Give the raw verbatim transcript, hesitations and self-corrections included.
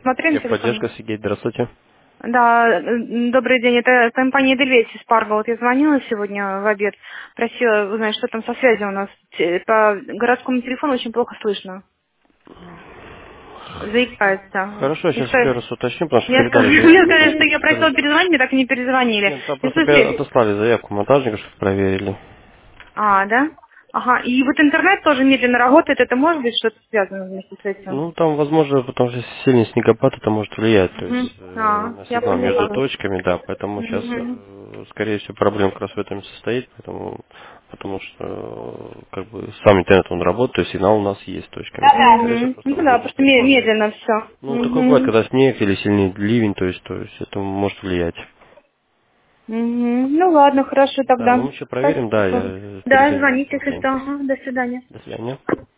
Смотрели телефон? Техподдержка, Сергей, здравствуйте. Да, м, добрый день. Это компания Эдельвейс из Парга. Вот я звонила сегодня в обед, просила узнать, что там со связью у нас. Те- По городскому телефону очень плохо слышно. Заикается. Хорошо, я И сейчас что? еще раз уточню, потому что Мне сказали, комментарий мне заявки сказали, просто что я просила подскажите. перезвонить, мне так и не перезвонили. Нет, там И просто пе- слушайте, отослали заявку монтажника, чтобы проверили. а, да? Ага, и вот интернет тоже медленно работает, это может быть что-то связано вместе с этим? Ну, там, возможно, потому что сильный снегопад, это может влиять, то Угу. есть э, А, на я сигнал между поняла. точками, да, поэтому сейчас, Угу. скорее всего, проблема как раз в этом и состоит, поэтому, потому что, э, как бы, сам интернет, он работает, то есть сигнал у нас есть точками, то есть, скорее всего, Угу. просто Ну да, возможно просто ме- какие-то... медленно все. Ну, такое бывает, Угу. когда снег или сильный ливень, то есть, то есть, это может влиять. Угу. Ну ладно, хорошо Да, тогда. мы еще проверим, да, Спасибо. я Да, перезвоню звоните, вам если за что. инфос. Ага, до свидания. До свидания.